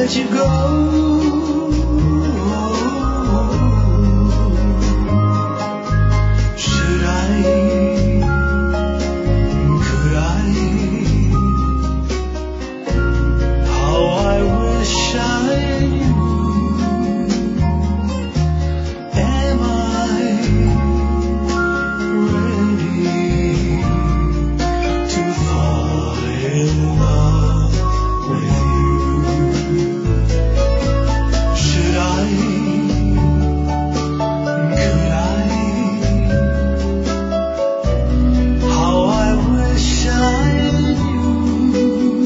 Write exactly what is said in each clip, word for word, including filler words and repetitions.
let you go. Should I, could I, how I wish I knew. Am I ready to fall in love with you? Should I, could I, how I wish I knew.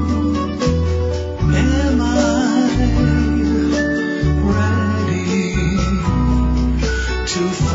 Am I ready to